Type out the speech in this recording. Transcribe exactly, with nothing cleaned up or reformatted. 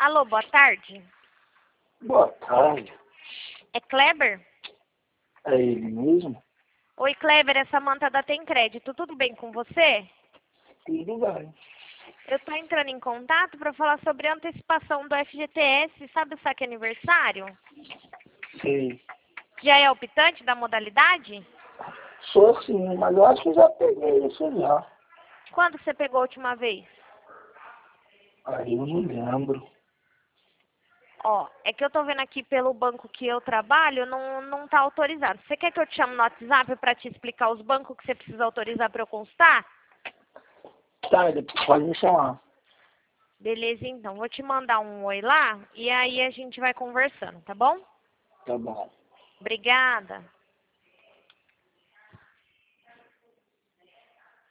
Alô, boa tarde. Boa tarde. É Kleber? É ele mesmo? Oi, Kleber, é Samanta da Tem Crédito. Tudo bem com você? Tudo bem. Eu estou entrando em contato para falar sobre a antecipação do F G T S. Sabe o saque aniversário? Sei. Já é optante da modalidade? Sou sim, mas eu acho que já peguei isso já. Quando você pegou a última vez? Aí eu não lembro. Ó, é que eu tô vendo aqui pelo banco que eu trabalho, não, não tá autorizado. Você quer que eu te chame no WhatsApp para te explicar os bancos que você precisa autorizar para eu constar? Tá, depois pode me chamar. Beleza, então. Vou te mandar um oi lá e aí a gente vai conversando, tá bom? Tá bom. Obrigada.